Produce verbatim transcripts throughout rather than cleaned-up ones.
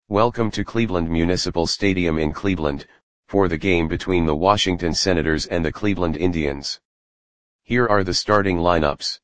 Welcome to Cleveland Municipal Stadium in Cleveland, for the game between the Washington Senators and the Cleveland Indians. Here are the starting lineups.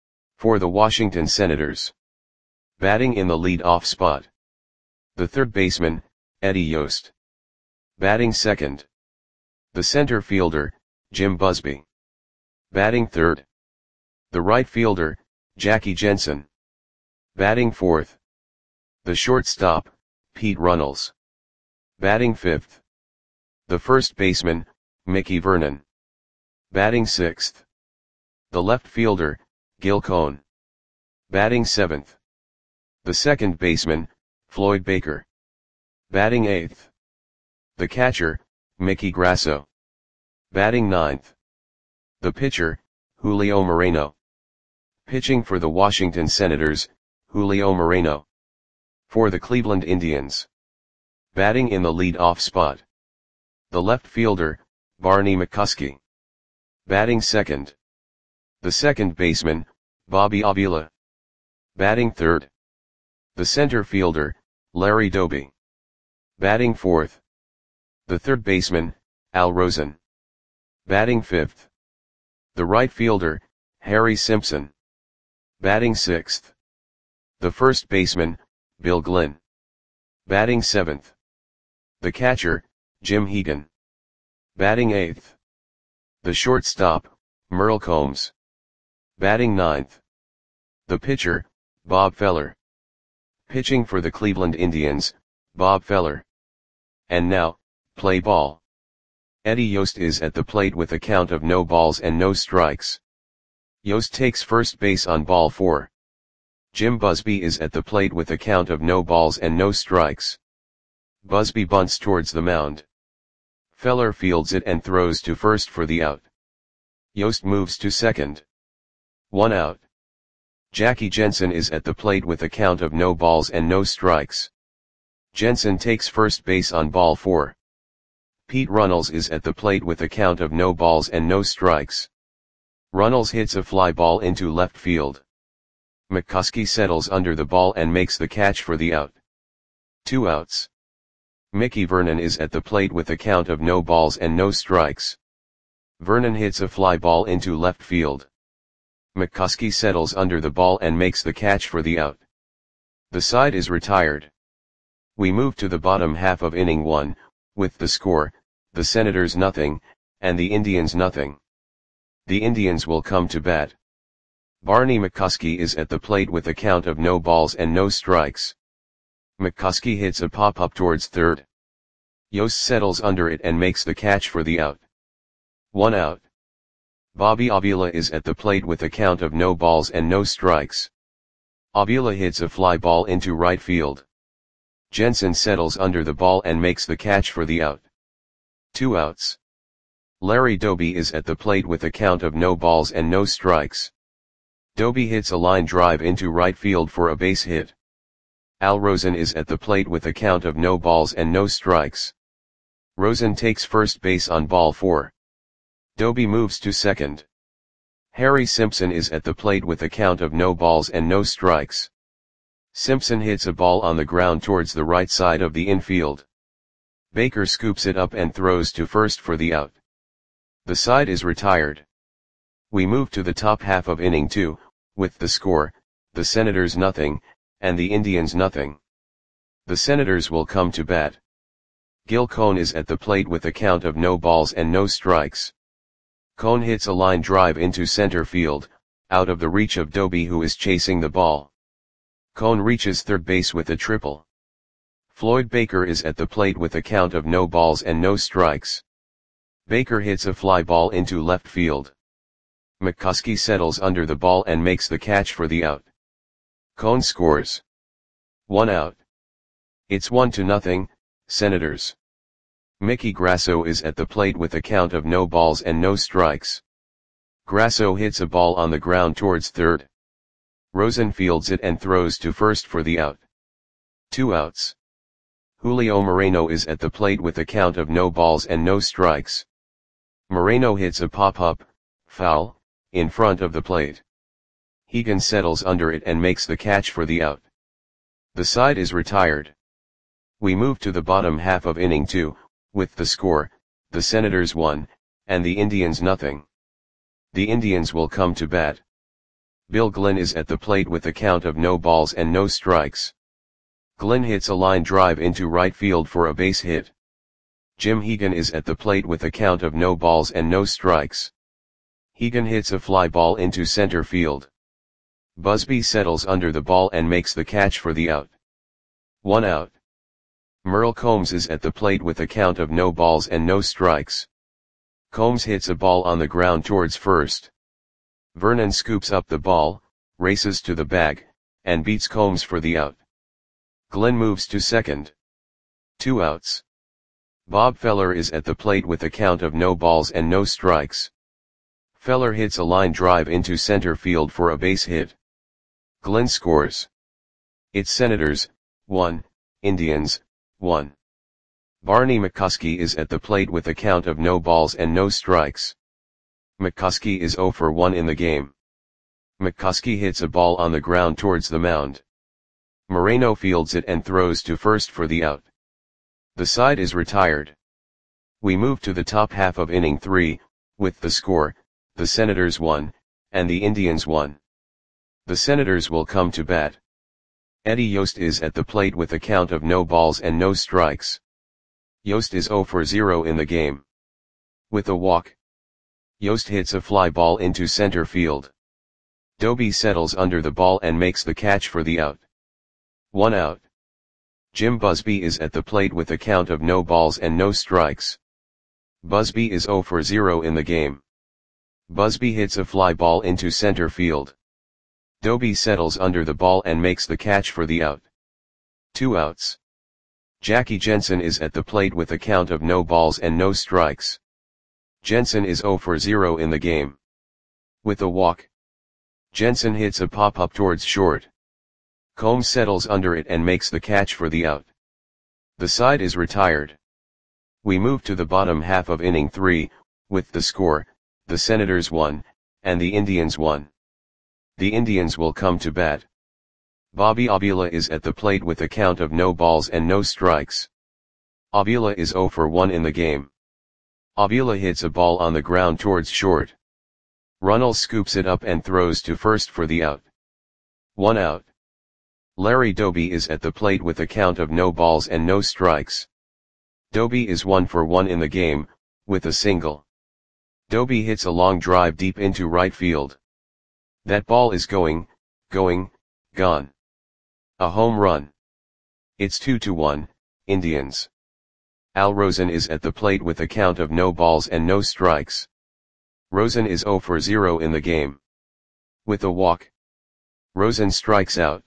For the Washington Senators. Batting in the lead-off spot. The third baseman, Eddie Yost. Batting second. The center fielder, Jim Busby. Batting third. The right fielder, Jackie Jensen. Batting fourth. The shortstop, Pete Runnels. Batting fifth. The first baseman, Mickey Vernon. Batting sixth. The left fielder, Gil Cohn. Batting seventh. The second baseman, Floyd Baker. Batting eighth. The catcher, Mickey Grasso. Batting ninth. The pitcher, Julio Moreno. Pitching for the Washington Senators, Julio Moreno. For the Cleveland Indians. Batting in the lead-off spot. The left fielder, Barney McCuskey. Batting second. The second baseman, Bobby Avila. Batting third. The center fielder, Larry Doby. Batting fourth. The third baseman, Al Rosen. Batting fifth. The right fielder, Harry Simpson. Batting sixth. The first baseman, Bill Glynn. Batting seventh. The catcher, Jim Hegan. Batting eighth. The shortstop, Merle Combs. Batting ninth. The pitcher, Bob Feller. Pitching for the Cleveland Indians, Bob Feller. And now, play ball. Eddie Yost is at the plate with a count of no balls and no strikes. Yost takes first base on ball four. Jim Busby is at the plate with a count of no balls and no strikes. Busby bunts towards the mound. Feller fields it and throws to first for the out. Yost moves to second. One out. Jackie Jensen is at the plate with a count of no balls and no strikes. Jensen takes first base on ball four. Pete Runnels is at the plate with a count of no balls and no strikes. Runnels hits a fly ball into left field. McCuskey settles under the ball and makes the catch for the out. Two outs. Mickey Vernon is at the plate with a count of no balls and no strikes. Vernon hits a fly ball into left field. McCuskey settles under the ball and makes the catch for the out. The side is retired. We move to the bottom half of inning one, with the score, the Senators nothing, and the Indians nothing. The Indians will come to bat. Barney McCuskey is at the plate with a count of no balls and no strikes. McCuskey hits a pop-up towards third. Yost settles under it and makes the catch for the out. One out. Bobby Avila is at the plate with a count of no balls and no strikes. Avila hits a fly ball into right field. Jensen settles under the ball and makes the catch for the out. Two outs. Larry Doby is at the plate with a count of no balls and no strikes. Doby hits a line drive into right field for a base hit. Al Rosen is at the plate with a count of no balls and no strikes. Rosen takes first base on ball four. Doby moves to second. Harry Simpson is at the plate with a count of no balls and no strikes. Simpson hits a ball on the ground towards the right side of the infield. Baker scoops it up and throws to first for the out. The side is retired. We move to the top half of inning two, with the score, the Senators nothing, and the Indians nothing. The Senators will come to bat. Gil Cohn is at the plate with a count of no balls and no strikes. Cohn hits a line drive into center field, out of the reach of Doby, who is chasing the ball. Cohn reaches third base with a triple. Floyd Baker is at the plate with a count of no balls and no strikes. Baker hits a fly ball into left field. McCuskey settles under the ball and makes the catch for the out. Cohn scores. One out. It's one to nothing, Senators. Mickey Grasso is at the plate with a count of no balls and no strikes. Grasso hits a ball on the ground towards third. Rosen fields it and throws to first for the out. Two outs. Julio Moreno is at the plate with a count of no balls and no strikes. Moreno hits a pop-up, foul, in front of the plate. Hegan settles under it and makes the catch for the out. The side is retired. We move to the bottom half of inning two, with the score, the Senators one, and the Indians nothing. The Indians will come to bat. Bill Glynn is at the plate with a count of no balls and no strikes. Glynn hits a line drive into right field for a base hit. Jim Hegan is at the plate with a count of no balls and no strikes. Hegan hits a fly ball into center field. Busby settles under the ball and makes the catch for the out. One out. Merle Combs is at the plate with a count of no balls and no strikes. Combs hits a ball on the ground towards first. Vernon scoops up the ball, races to the bag, and beats Combs for the out. Glynn moves to second. Two outs. Bob Feller is at the plate with a count of no balls and no strikes. Feller hits a line drive into center field for a base hit. Glynn scores. It's Senators, one, Indians, one. Barney McCuskey is at the plate with a count of no balls and no strikes. McCuskey is zero for one in the game. McCuskey hits a ball on the ground towards the mound. Moreno fields it and throws to first for the out. The side is retired. We move to the top half of inning three, with the score, the Senators one, and the Indians one. The Senators will come to bat. Eddie Yost is at the plate with a count of no balls and no strikes. Yost is zero for zero in the game. With a walk, Yost hits a fly ball into center field. Doby settles under the ball and makes the catch for the out. One out. Jim Busby is at the plate with a count of no balls and no strikes. Busby is zero for zero in the game. Busby hits a fly ball into center field. Doby settles under the ball and makes the catch for the out. Two outs. Jackie Jensen is at the plate with a count of no balls and no strikes. Jensen is zero for zero in the game. With a walk, Jensen hits a pop-up towards short. Combs settles under it and makes the catch for the out. The side is retired. We move to the bottom half of inning three, with the score, the Senators one, and the Indians one. The Indians will come to bat. Bobby Avila is at the plate with a count of no balls and no strikes. Avila is zero for one in the game. Avila hits a ball on the ground towards short. Runnels scoops it up and throws to first for the out. One out. Larry Doby is at the plate with a count of no balls and no strikes. Doby is one for one in the game, with a single. Doby hits a long drive deep into right field. That ball is going, going, gone. A home run. It's two to one, Indians. Al Rosen is at the plate with a count of no balls and no strikes. Rosen is zero for zero in the game. With a walk, Rosen strikes out.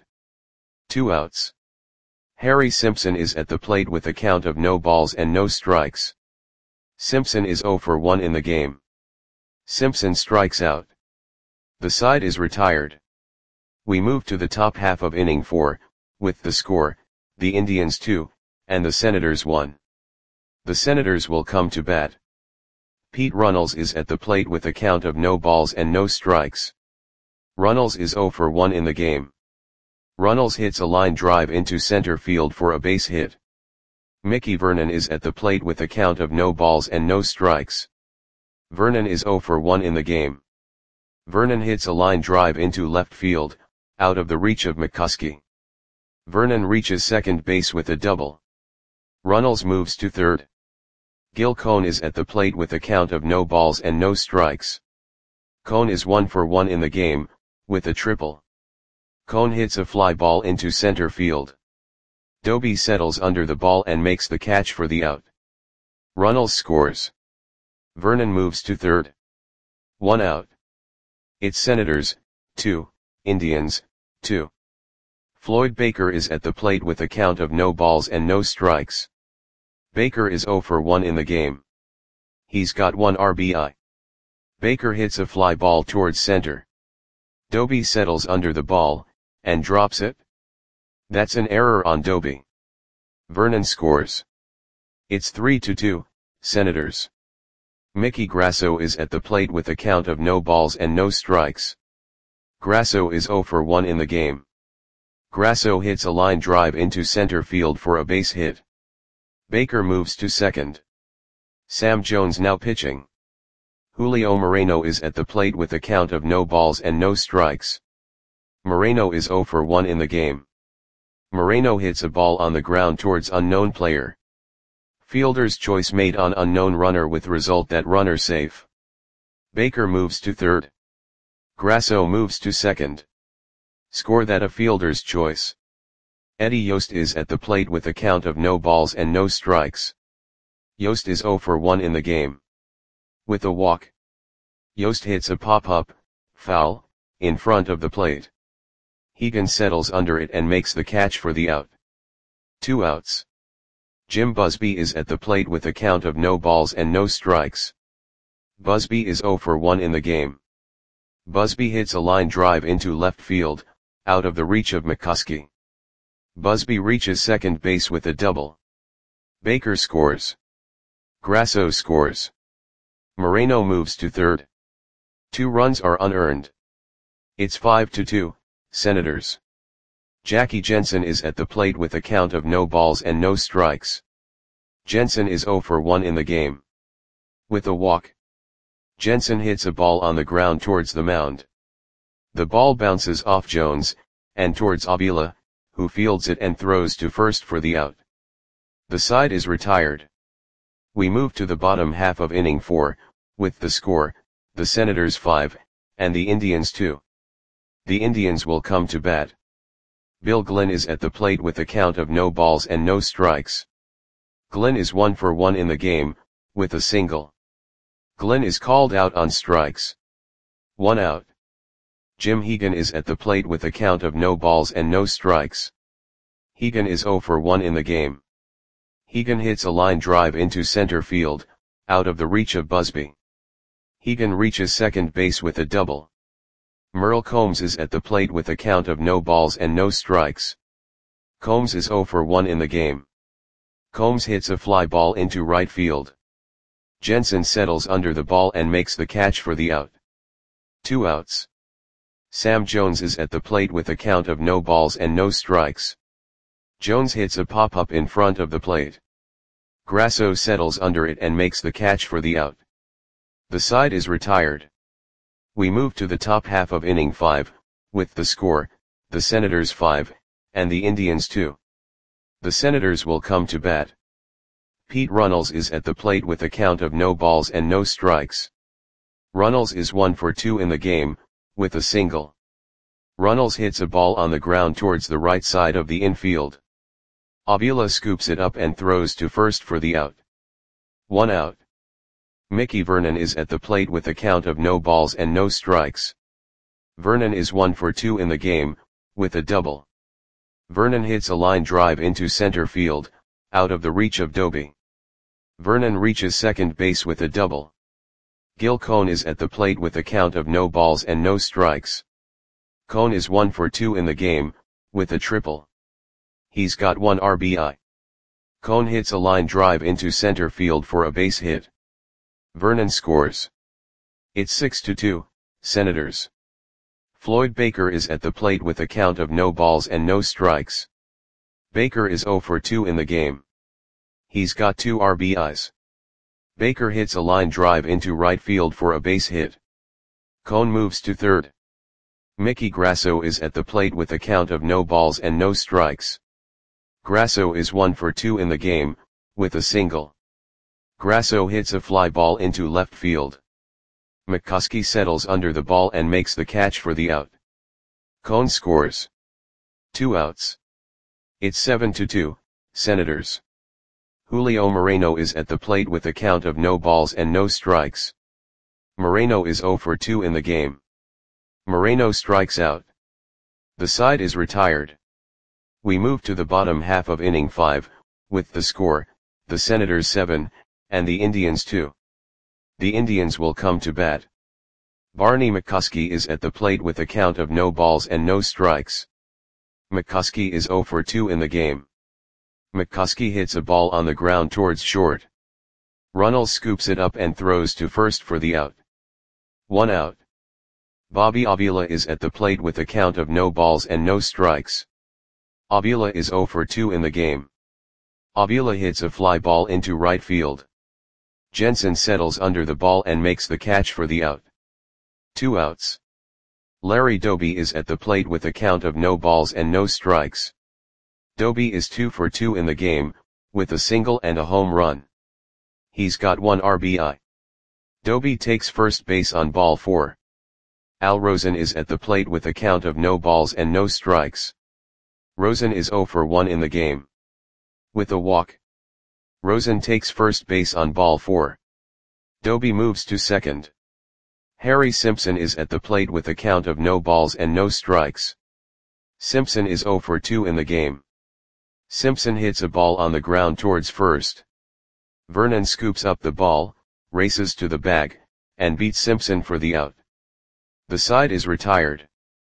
Two outs. Harry Simpson is at the plate with a count of no balls and no strikes. Simpson is zero for one in the game. Simpson strikes out. The side is retired. We move to the top half of inning four, with the score, the Indians two, and the Senators one. The Senators will come to bat. Pete Runnels is at the plate with a count of no balls and no strikes. Runnels is zero for one in the game. Runnels hits a line drive into center field for a base hit. Mickey Vernon is at the plate with a count of no balls and no strikes. Vernon is zero for one in the game. Vernon hits a line drive into left field, out of the reach of McCuskey. Vernon reaches second base with a double. Runnels moves to third. Gil Cone is at the plate with a count of no balls and no strikes. Cone is one for one in the game, with a triple. Cone hits a fly ball into center field. Doby settles under the ball and makes the catch for the out. Runnels scores. Vernon moves to third. One out. It's Senators, two, Indians, two. Floyd Baker is at the plate with a count of no balls and no strikes. Baker is zero for one in the game. He's got one R B I. Baker hits a fly ball towards center. Doby settles under the ball, and drops it. That's an error on Doby. Vernon scores. It's three to two, Senators. Mickey Grasso is at the plate with a count of no balls and no strikes. Grasso is zero for one in the game. Grasso hits a line drive into center field for a base hit. Baker moves to second. Sam Jones now pitching. Julio Moreno is at the plate with a count of no balls and no strikes. Moreno is zero for one in the game. Moreno hits a ball on the ground towards unknown player. Fielder's choice made on unknown runner with result that runner safe. Baker moves to third. Grasso moves to second. Score that a fielder's choice. Eddie Yost is at the plate with a count of no balls and no strikes. Yost is zero for one in the game. With a walk. Yost hits a pop-up, foul, in front of the plate. Hegan settles under it and makes the catch for the out. Two outs. Jim Busby is at the plate with a count of no balls and no strikes. Busby is zero for one in the game. Busby hits a line drive into left field, out of the reach of McCuskey. Busby reaches second base with a double. Baker scores. Grasso scores. Moreno moves to third. Two runs are unearned. It's five to two, Senators. Jackie Jensen is at the plate with a count of no balls and no strikes. Jensen is zero for one in the game. With a walk. Jensen hits a ball on the ground towards the mound. The ball bounces off Jones, and towards Avila, who fields it and throws to first for the out. The side is retired. We move to the bottom half of inning four, with the score, the Senators five, and the Indians two. The Indians will come to bat. Bill Glenn is at the plate with a count of no balls and no strikes. Glenn is one for one in the game, with a single. Glenn is called out on strikes. One out. Jim Hegan is at the plate with a count of no balls and no strikes. Hegan is zero for one in the game. Hegan hits a line drive into center field, out of the reach of Busby. Hegan reaches second base with a double. Merle Combs is at the plate with a count of no balls and no strikes. Combs is zero for one in the game. Combs hits a fly ball into right field. Jensen settles under the ball and makes the catch for the out. Two outs. Sam Jones is at the plate with a count of no balls and no strikes. Jones hits a pop-up in front of the plate. Grasso settles under it and makes the catch for the out. The side is retired. We move to the top half of inning five, with the score, the Senators five, and the Indians two. The Senators will come to bat. Pete Runnels is at the plate with a count of no balls and no strikes. Runnels is one for two in the game, with a single. Runnels hits a ball on the ground towards the right side of the infield. Avila scoops it up and throws to first for the out. One out. Mickey Vernon is at the plate with a count of no balls and no strikes. Vernon is one for two in the game, with a double. Vernon hits a line drive into center field, out of the reach of Doby. Vernon reaches second base with a double. Gil Cone is at the plate with a count of no balls and no strikes. Cone is one for two in the game, with a triple. He's got one R B I. Cone hits a line drive into center field for a base hit. Vernon scores. It's six to two, Senators. Floyd Baker is at the plate with a count of no balls and no strikes. Baker is zero for two in the game. He's got two R B Is. Baker hits a line drive into right field for a base hit. Cone moves to third. Mickey Grasso is at the plate with a count of no balls and no strikes. Grasso is one for two in the game, with a single. Grasso hits a fly ball into left field. McCuskey settles under the ball and makes the catch for the out. Cone scores. Two outs. It's seven to two, Senators. Julio Moreno is at the plate with a count of no balls and no strikes. Moreno is zero for two in the game. Moreno strikes out. The side is retired. We move to the bottom half of inning five, with the score, the Senators seven, and the Indians two. The Indians will come to bat. Barney McCuskey is at the plate with a count of no balls and no strikes. McCuskey is zero for two in the game. McCuskey hits a ball on the ground towards short. Runnels scoops it up and throws to first for the out. One out. Bobby Avila is at the plate with a count of no balls and no strikes. Avila is zero for two in the game. Avila hits a fly ball into right field. Jensen settles under the ball and makes the catch for the out. Two outs. Larry Doby is at the plate with a count of no balls and no strikes. Doby is two for two in the game, with a single and a home run. He's got one R B I. Doby takes first base on ball four. Al Rosen is at the plate with a count of no balls and no strikes. Rosen is zero for one in the game. With a walk. Rosen takes first base on ball four. Doby moves to second. Harry Simpson is at the plate with a count of no balls and no strikes. Simpson is zero for two in the game. Simpson hits a ball on the ground towards first. Vernon scoops up the ball, races to the bag, and beats Simpson for the out. The side is retired.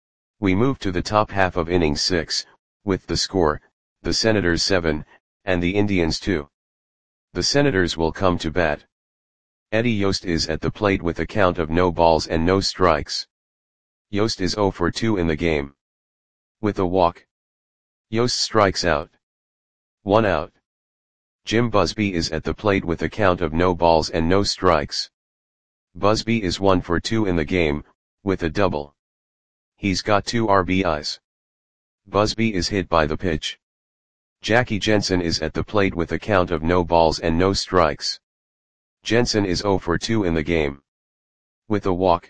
We move to the top half of inning six, with the score, the Senators seven, and the Indians two. The Senators will come to bat. Eddie Yost is at the plate with a count of no balls and no strikes. Yost is zero for two in the game. With a walk. Yost strikes out. One out. Jim Busby is at the plate with a count of no balls and no strikes. Busby is one for two in the game, with a double. He's got two R B Is. Busby is hit by the pitch. Jackie Jensen is at the plate with a count of no balls and no strikes. Jensen is zero for two in the game. With a walk.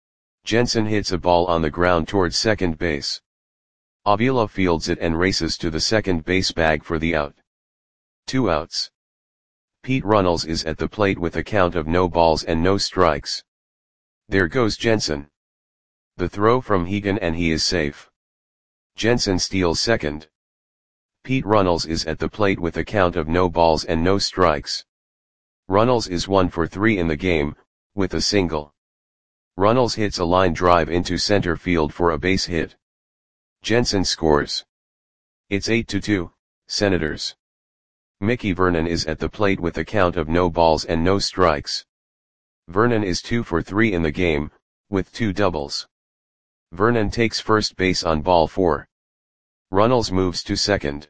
Jensen hits a ball on the ground towards second base. Avila fields it and races to the second base bag for the out. Two outs. Pete Runnels is at the plate with a count of no balls and no strikes. There goes Jensen. The throw from Hegan and he is safe. Jensen steals second. Pete Runnels is at the plate with a count of no balls and no strikes. Runnels is one for three in the game, with a single. Runnels hits a line drive into center field for a base hit. Jensen scores. It's eight to two, Senators. Mickey Vernon is at the plate with a count of no balls and no strikes. Vernon is two for three in the game, with two doubles. Vernon takes first base on ball four. Runnels moves to second.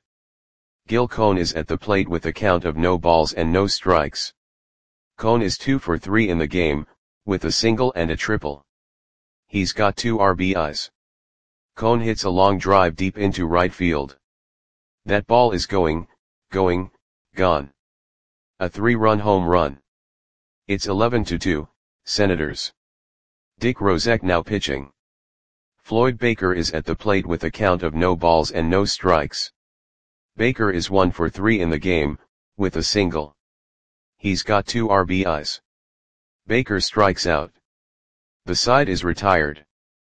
Gil Cone is at the plate with a count of no balls and no strikes. Cone is two for three in the game, with a single and a triple. He's got two R B Is. Cone hits a long drive deep into right field. That ball is going, going, gone. A three-run home run. It's eleven to two, Senators. Dick Rozek now pitching. Floyd Baker is at the plate with a count of no balls and no strikes. Baker is one for three in the game, with a single. He's got two R B Is. Baker strikes out. The side is retired.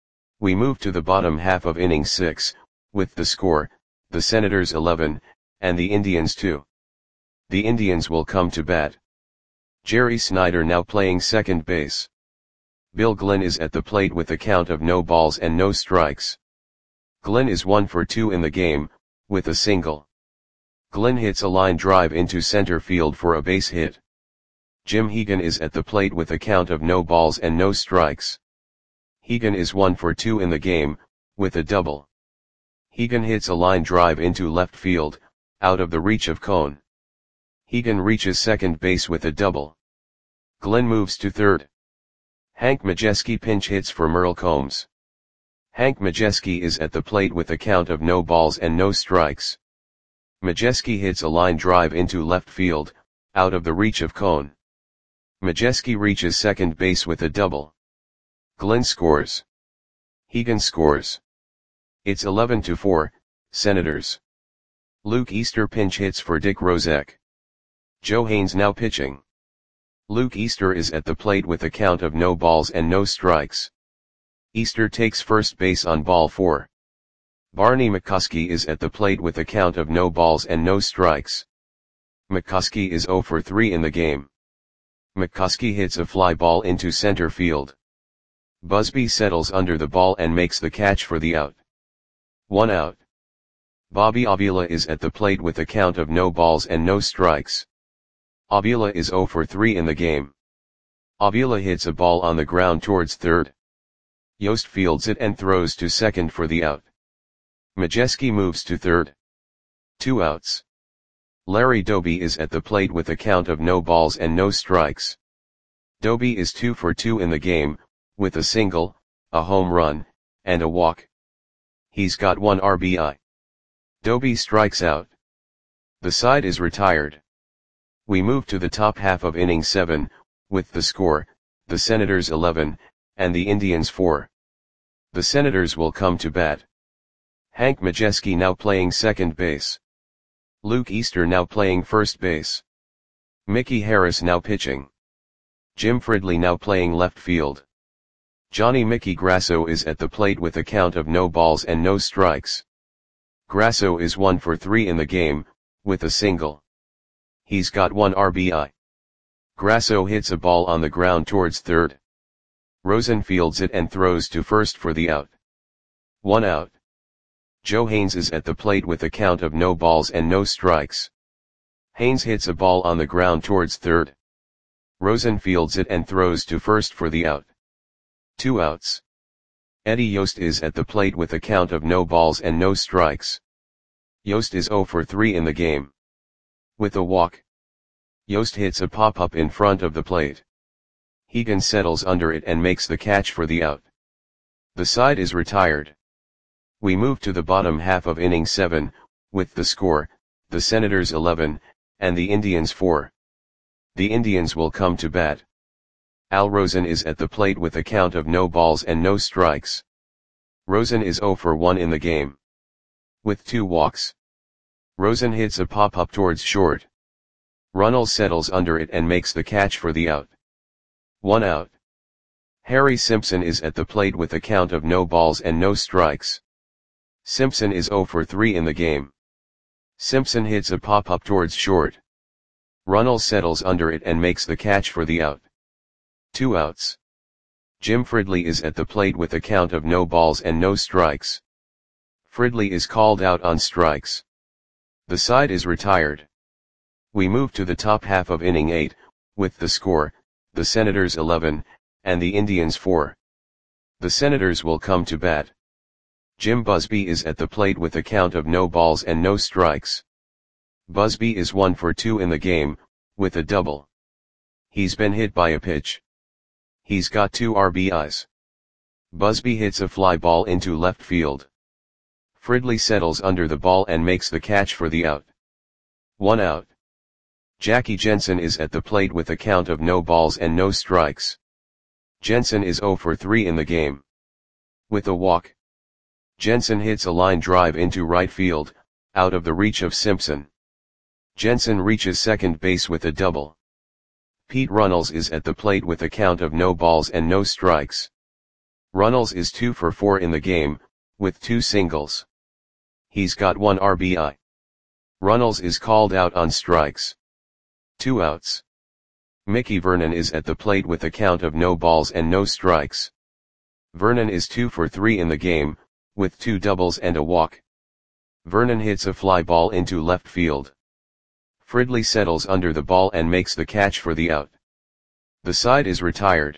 We move to the bottom half of inning six, with the score, the Senators eleven, and the Indians two. The Indians will come to bat. Jerry Snyder now playing second base. Bill Glenn is at the plate with a count of no balls and no strikes. Glenn is one for two in the game, with a single. Glenn hits a line drive into center field for a base hit. Jim Hegan is at the plate with a count of no balls and no strikes. Hegan is one for two in the game, with a double. Hegan hits a line drive into left field, out of the reach of Cone. Hegan reaches second base with a double. Glenn moves to third. Hank Majeski pinch hits for Merle Combs. Hank Majeski is at the plate with a count of no balls and no strikes. Majeski hits a line drive into left field, out of the reach of Cone. Majeski reaches second base with a double. Glenn scores. Hegan scores. It's eleven to four, Senators. Luke Easter pinch hits for Dick Rozek. Joe Haynes now pitching. Luke Easter is at the plate with a count of no balls and no strikes. Easter takes first base on ball four. Barney McCuskey is at the plate with a count of no balls and no strikes. McCuskey is zero for three in the game. McCuskey hits a fly ball into center field. Busby settles under the ball and makes the catch for the out. One out. Bobby Avila is at the plate with a count of no balls and no strikes. Avila is zero for three in the game. Avila hits a ball on the ground towards third. Yost fields it and throws to second for the out. Majeski moves to third. Two outs. Larry Doby is at the plate with a count of no balls and no strikes. Doby is two for two in the game, with a single, a home run, and a walk. He's got one R B I. Doby strikes out. The side is retired. We move to the top half of inning seven, with the score, the Senators eleven, and the Indians four. The Senators will come to bat. Hank Majeski now playing second base. Luke Easter now playing first base. Mickey Harris now pitching. Jim Fridley now playing left field. Johnny Mickey Grasso is at the plate with a count of no balls and no strikes. Grasso is one for three in the game, with a single. He's got one R B I. Grasso hits a ball on the ground towards third. Rosen fields it and throws to first for the out. One out. Joe Haynes is at the plate with a count of no balls and no strikes. Haynes hits a ball on the ground towards third. Rosen fields it and throws to first for the out. Two outs. Eddie Yost is at the plate with a count of no balls and no strikes. Yost is zero for three in the game. With a walk. Yost hits a pop-up in front of the plate. Hegan settles under it and makes the catch for the out. The side is retired. We move to the bottom half of inning seven, with the score, the Senators eleven, and the Indians four. The Indians will come to bat. Al Rosen is at the plate with a count of no balls and no strikes. Rosen is zero for one in the game. With two walks. Rosen hits a pop-up towards short. Runnels settles under it and makes the catch for the out. One out. Harry Simpson is at the plate with a count of no balls and no strikes. Simpson is zero for three in the game. Simpson hits a pop-up towards short. Runnels settles under it and makes the catch for the out. Two outs. Jim Fridley is at the plate with a count of no balls and no strikes. Fridley is called out on strikes. The side is retired. We move to the top half of inning eight, with the score, the Senators eleven, and the Indians four. The Senators will come to bat. Jim Busby is at the plate with a count of no balls and no strikes. Busby is one for two in the game, with a double. He's been hit by a pitch. He's got two R B Is. Busby hits a fly ball into left field. Fridley settles under the ball and makes the catch for the out. One out. Jackie Jensen is at the plate with a count of no balls and no strikes. Jensen is zero for three in the game. With a walk. Jensen hits a line drive into right field, out of the reach of Simpson. Jensen reaches second base with a double. Pete Runnels is at the plate with a count of no balls and no strikes. Runnels is two for four in the game, with two singles. He's got one R B I. Runnels is called out on strikes. Two outs. Mickey Vernon is at the plate with a count of no balls and no strikes. Vernon is two for three in the game, with two doubles and a walk. Vernon hits a fly ball into left field. Fridley settles under the ball and makes the catch for the out. The side is retired.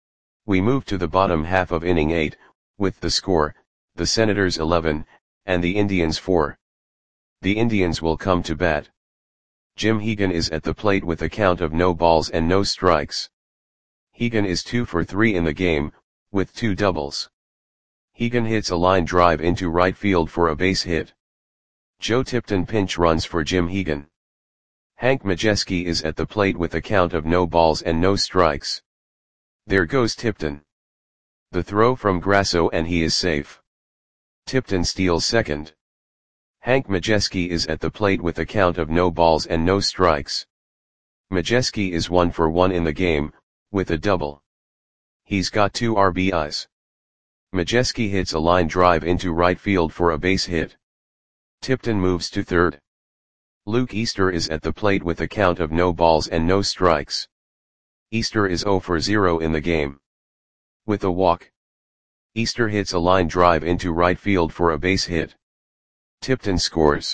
We move to the bottom half of inning eight, with the score, the Senators eleven, and the Indians four. The Indians will come to bat. Jim Hegan is at the plate with a count of no balls and no strikes. Hegan is two for three in the game, with two doubles. Hegan hits a line drive into right field for a base hit. Joe Tipton pinch runs for Jim Hegan. Hank Majeski is at the plate with a count of no balls and no strikes. There goes Tipton. The throw from Grasso and he is safe. Tipton steals second. Hank Majeski is at the plate with a count of no balls and no strikes. Majeski is one for one in the game, with a double. He's got two R B Is. Majeski hits a line drive into right field for a base hit. Tipton moves to third. Luke Easter is at the plate with a count of no balls and no strikes. Easter is zero for zero in the game. With a walk. Easter hits a line drive into right field for a base hit. Tipton scores.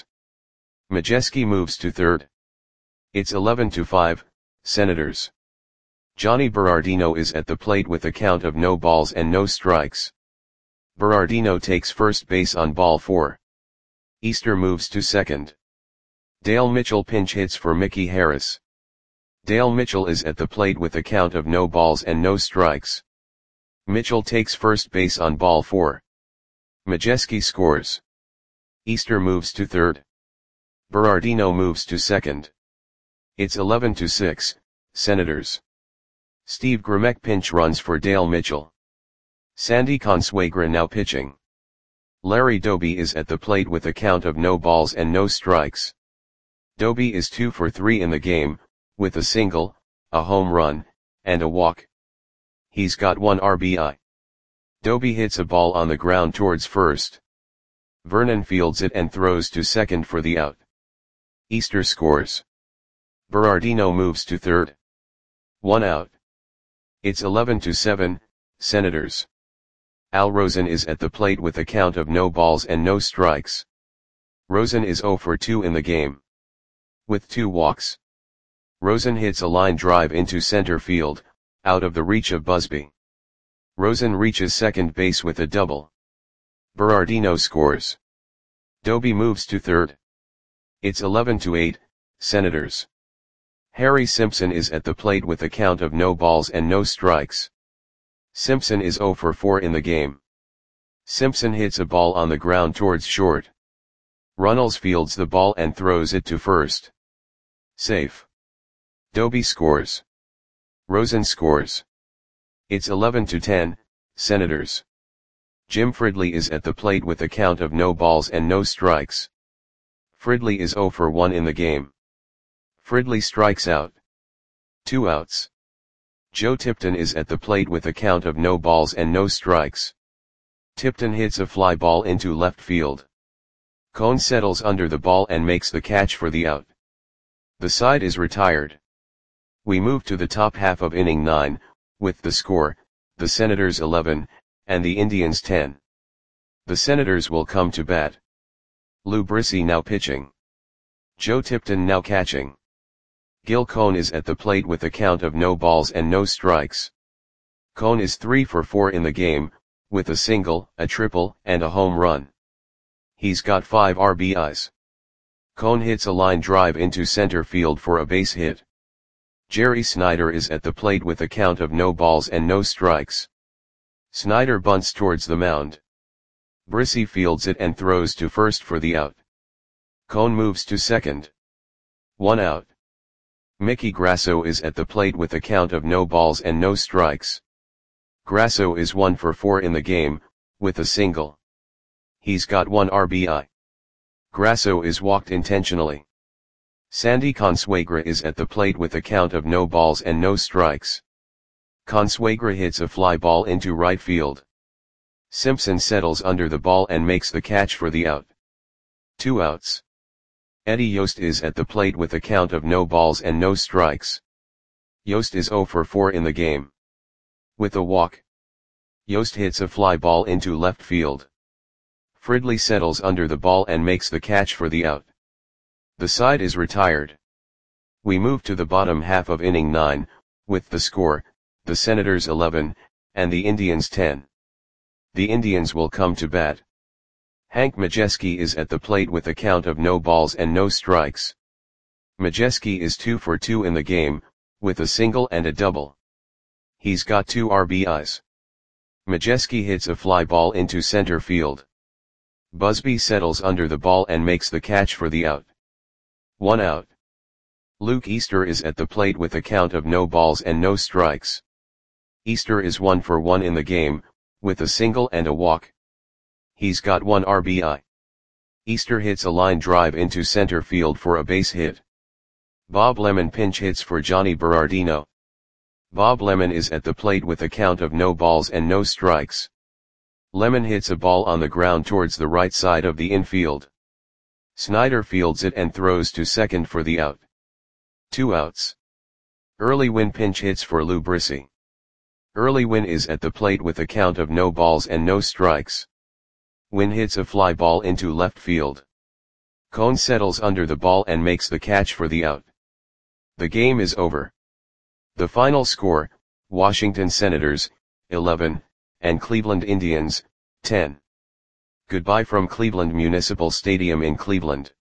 Majeski moves to third. It's eleven to five, Senators. Johnny Berardino is at the plate with a count of no balls and no strikes. Berardino takes first base on ball four. Easter moves to second. Dale Mitchell pinch hits for Mickey Harris. Dale Mitchell is at the plate with a count of no balls and no strikes. Mitchell takes first base on ball four. Majewski scores. Easter moves to third. Berardino moves to second. It's eleven to six, Senators. Steve Grimek pinch runs for Dale Mitchell. Sandy Consuegra now pitching. Larry Doby is at the plate with a count of no balls and no strikes. Doby is two for three in the game, with a single, a home run, and a walk. He's got one R B I. Doby hits a ball on the ground towards first. Vernon fields it and throws to second for the out. Easter scores. Berardino moves to third. One out. It's eleven to seven, Senators. Al Rosen is at the plate with a count of no balls and no strikes. Rosen is zero for two in the game, with two walks. Rosen hits a line drive into center field, out of the reach of Busby. Rosen reaches second base with a double. Berardino scores. Doby moves to third. It's eleven to eight, Senators. Harry Simpson is at the plate with a count of no balls and no strikes. Simpson is zero for four in the game. Simpson hits a ball on the ground towards short. Runnels fields the ball and throws it to first. Safe. Doby scores. Rosen scores. It's eleven to ten, Senators. Jim Fridley is at the plate with a count of no balls and no strikes. Fridley is zero for one in the game. Fridley strikes out. Two outs. Joe Tipton is at the plate with a count of no balls and no strikes. Tipton hits a fly ball into left field. Cone settles under the ball and makes the catch for the out. The side is retired. We move to the top half of inning nine, with the score, the Senators eleven, and the Indians ten. The Senators will come to bat. Lou Brissy now pitching. Joe Tipton now catching. Gil Cone is at the plate with a count of no balls and no strikes. Cone is three for four in the game, with a single, a triple, and a home run. He's got five R B Is. Cone hits a line drive into center field for a base hit. Jerry Snyder is at the plate with a count of no balls and no strikes. Snyder bunts towards the mound. Brissy fields it and throws to first for the out. Cone moves to second. One out. Mickey Grasso is at the plate with a count of no balls and no strikes. Grasso is one for four in the game, with a single. He's got one R B I. Grasso is walked intentionally. Sandy Consuegra is at the plate with a count of no balls and no strikes. Consuegra hits a fly ball into right field. Simpson settles under the ball and makes the catch for the out. Two outs. Eddie Yost is at the plate with a count of no balls and no strikes. Yost is zero for four in the game, with a walk. Yost hits a fly ball into left field. Fridley settles under the ball and makes the catch for the out. The side is retired. We move to the bottom half of inning nine, with the score, the Senators eleven, and the Indians ten. The Indians will come to bat. Hank Majewski is at the plate with a count of no balls and no strikes. Majewski is two for two in the game, with a single and a double. He's got two R B Is. Majewski hits a fly ball into center field. Busby settles under the ball and makes the catch for the out. One out. Luke Easter is at the plate with a count of no balls and no strikes. Easter is one for one in the game, with a single and a walk. He's got one R B I. Easter hits a line drive into center field for a base hit. Bob Lemon pinch hits for Johnny Berardino. Bob Lemon is at the plate with a count of no balls and no strikes. Lemon hits a ball on the ground towards the right side of the infield. Snyder fields it and throws to second for the out. Two outs. Early Win pinch hits for Lou Brissy. Early Win is at the plate with a count of no balls and no strikes. Win hits a fly ball into left field. Cone settles under the ball and makes the catch for the out. The game is over. The final score, Washington Senators, eleven, and Cleveland Indians, ten. Goodbye from Cleveland Municipal Stadium in Cleveland.